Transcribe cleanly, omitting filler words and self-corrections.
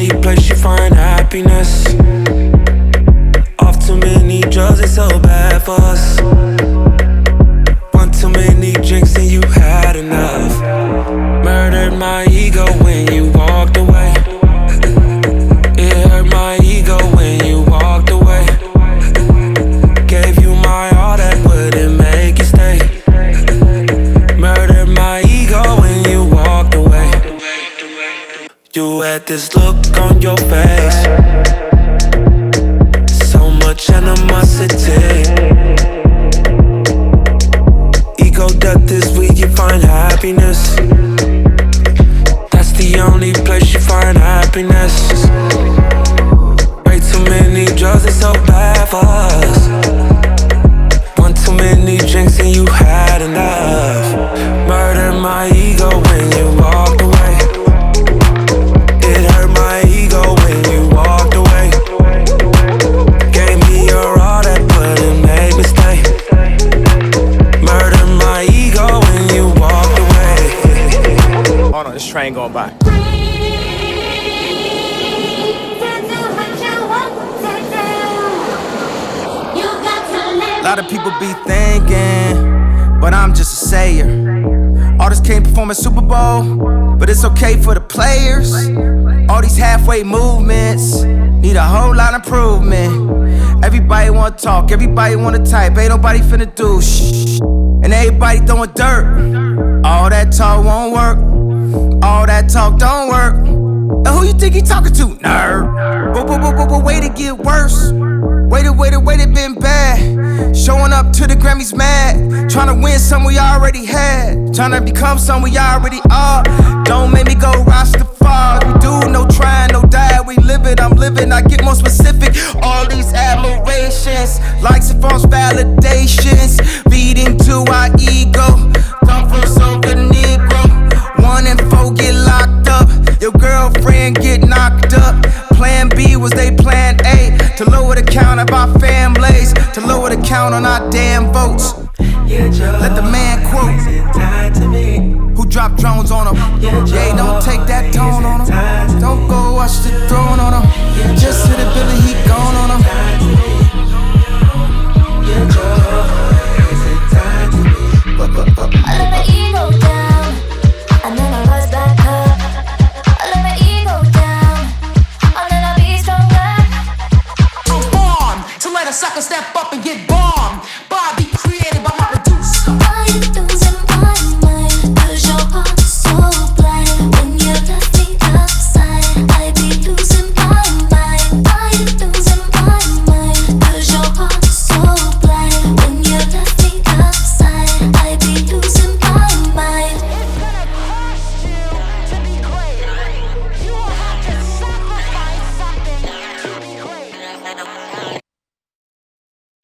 only place you find happiness. Off too many drugs, it's so bad for us. One too many drinks and you had enough. Murdered my ego when you walked away. It hurt my ego when you walked away. Gave you my all that wouldn't make you stay. Murdered my ego when you walked away. You had this look on your face, so much animosity. Ego death is where you find happiness. That's the only place you find happiness. Way too many drugs, it's so bad for us. One too many drinks and you had enough. Murdered my ego when you walked away. It hurt my ego when you walked away. Gave me your all that wouldn't make me stay. Murdered my ego when you walked away. Hold on, this train going by. A lot of people be thinking, but I'm just a sayer. Artists can't perform at Super Bowl, but it's okay for the players. All these halfway movements need a whole lot of improvement. Everybody wanna talk, everybody wanna type, ain't nobody finna do shh. And everybody throwing dirt. All that talk won't work, all that talk don't work. And who you think he talking to, nerd? But wait to get worse. Wait, it been bad. Showing up to the Grammys mad. Tryna win something we already had. Tryna become something we already are. Don't make me go Rastafari. We do no trying, no die. We live it, I'm living. I get more specific. All these admirations, likes and false validations, feeding to our ego. Come from Soviet Negro. 1 and 4 get locked up. Your girlfriend get knocked up. Plan B was they plan A. To lower the count of our families, to lower the count on our damn votes. Let the man quote, who dropped drones on them. Yeah, don't take that tone on them.